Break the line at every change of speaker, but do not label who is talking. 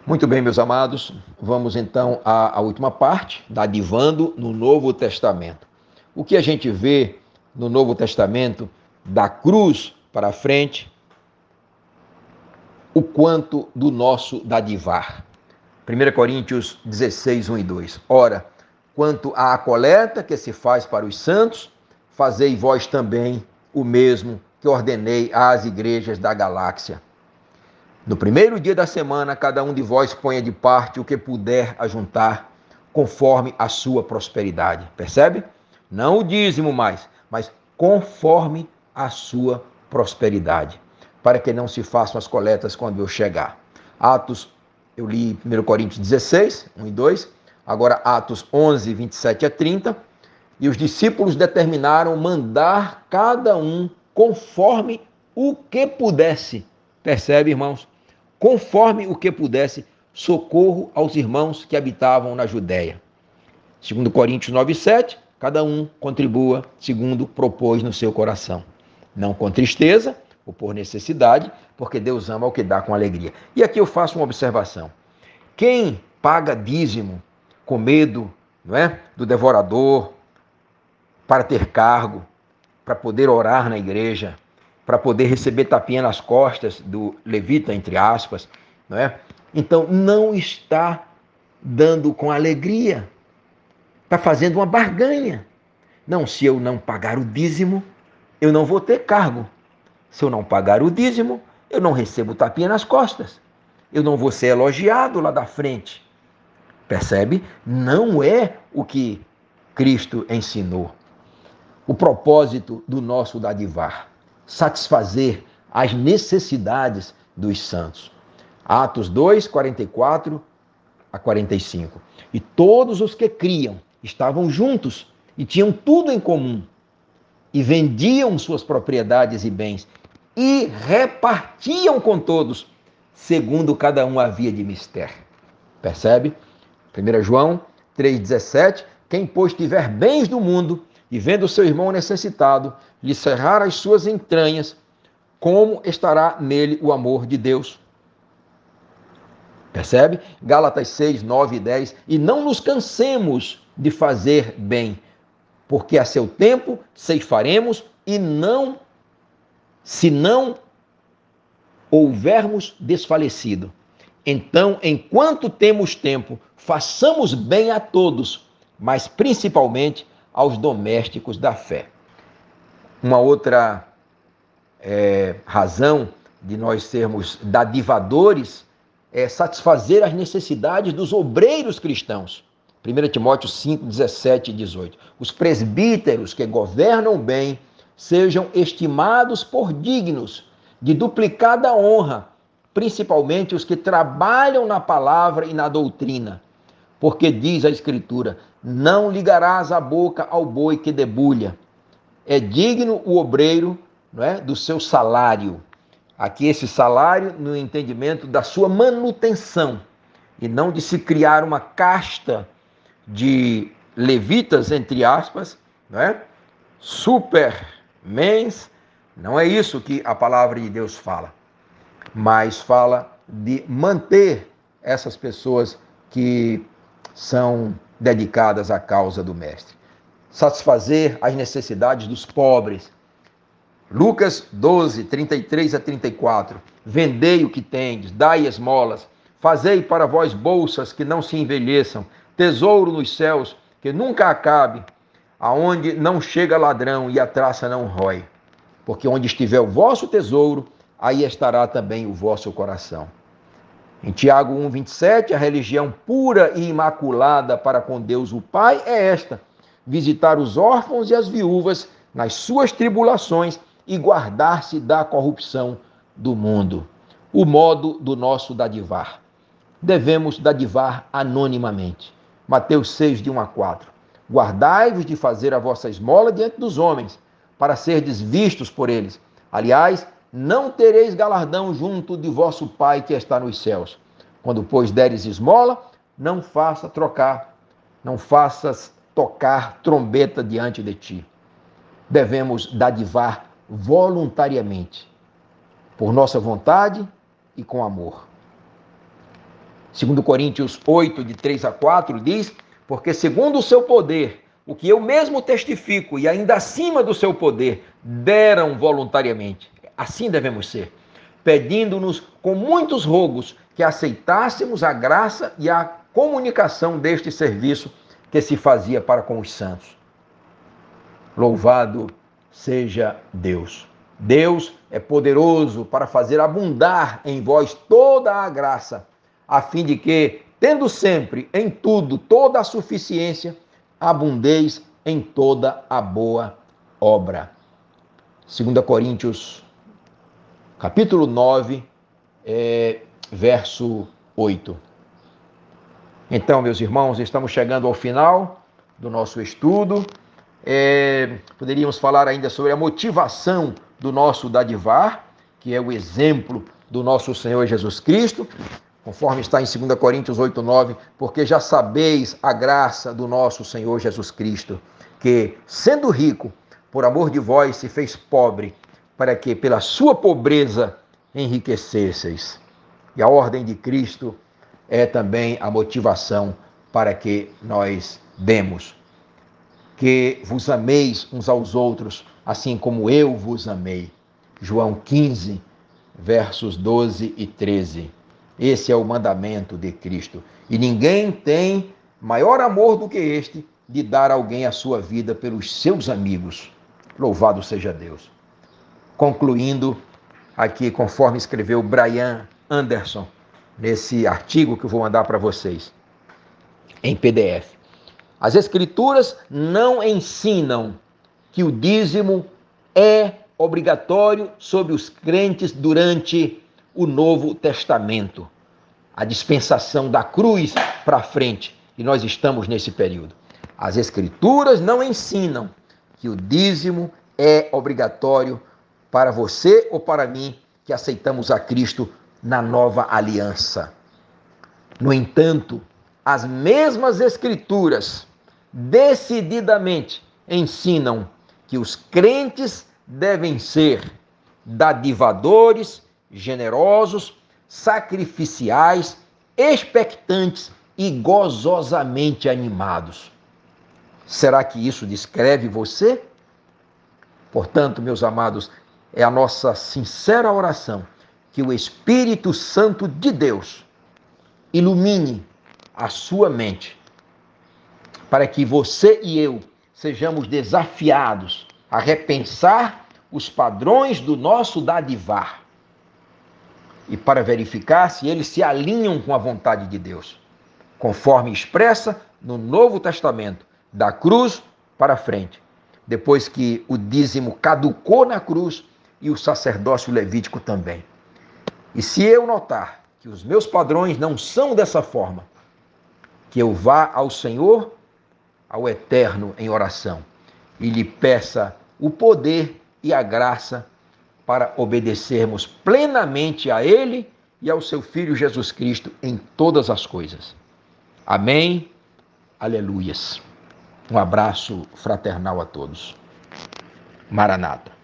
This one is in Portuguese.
Muito bem, meus amados, vamos então à última parte, dadivando no Novo Testamento. O que a gente vê no Novo Testamento, da cruz para frente, o quanto do nosso dadivar. 1 Coríntios 16, 1 e 2. Ora, quanto à coleta que se faz para os santos, fazei vós também o mesmo que ordenei às igrejas da galáxia. No primeiro dia da semana, cada um de vós ponha de parte o que puder ajuntar, conforme a sua prosperidade. Percebe? Não o dízimo mais, mas conforme a sua prosperidade, para que não se façam as coletas quando eu chegar. Atos, eu li 1 Coríntios 16, 1 e 2, agora Atos 11, 27 a 30, e os discípulos determinaram mandar cada um conforme o que pudesse. Percebe, irmãos? Conforme o que pudesse, socorro aos irmãos que habitavam na Judéia. 2 Coríntios 9, 7, cada um contribua segundo propôs no seu coração. Não com tristeza ou por necessidade, porque Deus ama o que dá com alegria. E aqui eu faço uma observação. Quem paga dízimo com medo, não é, do devorador, para ter cargo, para poder orar na igreja, para poder receber tapinha nas costas do levita, entre aspas, não é? Então, não está dando com alegria, está fazendo uma barganha. Não, se eu não pagar o dízimo, eu não vou ter cargo. Se eu não pagar o dízimo, eu não recebo tapinha nas costas. Eu não vou ser elogiado lá da frente. Percebe? Não é o que Cristo ensinou. O propósito do nosso dadivar: satisfazer as necessidades dos santos. Atos 2, 44 a 45. E todos os que criam estavam juntos e tinham tudo em comum, e vendiam suas propriedades e bens, e repartiam com todos, segundo cada um havia de mister. Percebe? 1 João 3,17. Quem, pois, tiver bens do mundo, e vendo o seu irmão necessitado, lhe cerrar as suas entranhas, como estará nele o amor de Deus? Percebe? Gálatas 6, 9 e 10. E não nos cansemos de fazer bem, porque a seu tempo ceifaremos, e não, se não houvermos desfalecido. Então, enquanto temos tempo, façamos bem a todos, mas principalmente aos domésticos da fé. Uma outra razão de nós sermos dadivadores é satisfazer as necessidades dos obreiros cristãos. 1 Timóteo 5, 17 e 18. Os presbíteros que governam bem sejam estimados por dignos de duplicada honra, principalmente os que trabalham na palavra e na doutrina. Porque diz a Escritura: não ligarás a boca ao boi que debulha. É digno o obreiro, não é, do seu salário. Aqui esse salário no entendimento da sua manutenção, e não de se criar uma casta de levitas, entre aspas, não é? Supermens. Não é isso que a palavra de Deus fala, mas fala de manter essas pessoas que são dedicadas à causa do Mestre. Satisfazer as necessidades dos pobres. Lucas 12, 33 a 34. Vendei o que tendes, dai esmolas, fazei para vós bolsas que não se envelheçam, tesouro nos céus, que nunca acabe, aonde não chega ladrão e a traça não rói. Porque onde estiver o vosso tesouro, aí estará também o vosso coração. Em Tiago 1, 27, a religião pura e imaculada para com Deus o Pai é esta: visitar os órfãos e as viúvas nas suas tribulações e guardar-se da corrupção do mundo. O modo do nosso dadivar. Devemos dadivar anonimamente. Mateus 6, de 1 a 4. Guardai-vos de fazer a vossa esmola diante dos homens, para serdes vistos por eles. Aliás, não tereis galardão junto de vosso Pai que está nos céus. Quando, pois, deres esmola, não faças tocar trombeta diante de ti. Devemos dadivar voluntariamente, por nossa vontade e com amor. 2 Coríntios 8, de 3 a 4, diz: porque segundo o seu poder, o que eu mesmo testifico, e ainda acima do seu poder, deram voluntariamente. Assim devemos ser, pedindo-nos com muitos rogos que aceitássemos a graça e a comunicação deste serviço que se fazia para com os santos. Louvado seja Deus. Deus é poderoso para fazer abundar em vós toda a graça, a fim de que, tendo sempre em tudo toda a suficiência, abundeis em toda a boa obra. 2 Coríntios, capítulo 9, verso 8. Então, meus irmãos, estamos chegando ao final do nosso estudo. Poderíamos falar ainda sobre a motivação do nosso dadivar, que é o exemplo do nosso Senhor Jesus Cristo, conforme está em 2 Coríntios 8, 9, porque já sabeis a graça do nosso Senhor Jesus Cristo, que, sendo rico, por amor de vós se fez pobre, para que pela sua pobreza enriquecesseis. E a ordem de Cristo é também a motivação para que nós demos. Que vos ameis uns aos outros, assim como eu vos amei. João 15, versos 12 e 13. Esse é o mandamento de Cristo. E ninguém tem maior amor do que este, de dar a alguém a sua vida pelos seus amigos. Louvado seja Deus. Concluindo aqui, conforme escreveu Brian Anderson, nesse artigo que eu vou mandar para vocês, em PDF. As Escrituras não ensinam que o dízimo é obrigatório sobre os crentes durante o Novo Testamento, a dispensação da cruz para frente, e nós estamos nesse período. As Escrituras não ensinam que o dízimo é obrigatório para você ou para mim que aceitamos a Cristo na nova aliança. No entanto, as mesmas Escrituras decididamente ensinam que os crentes devem ser dadivadores, generosos, sacrificiais, expectantes e gozosamente animados. Será que isso descreve você? Portanto, meus amados, é a nossa sincera oração que o Espírito Santo de Deus ilumine a sua mente, para que você e eu sejamos desafiados a repensar os padrões do nosso dadivar e para verificar se eles se alinham com a vontade de Deus, conforme expressa no Novo Testamento, da cruz para frente, depois que o dízimo caducou na cruz e o sacerdócio levítico também. E se eu notar que os meus padrões não são dessa forma, que eu vá ao Senhor, ao Eterno, em oração e lhe peça o poder e a graça para obedecermos plenamente a Ele e ao seu Filho Jesus Cristo em todas as coisas. Amém. Aleluias. Um abraço fraternal a todos. Maranata.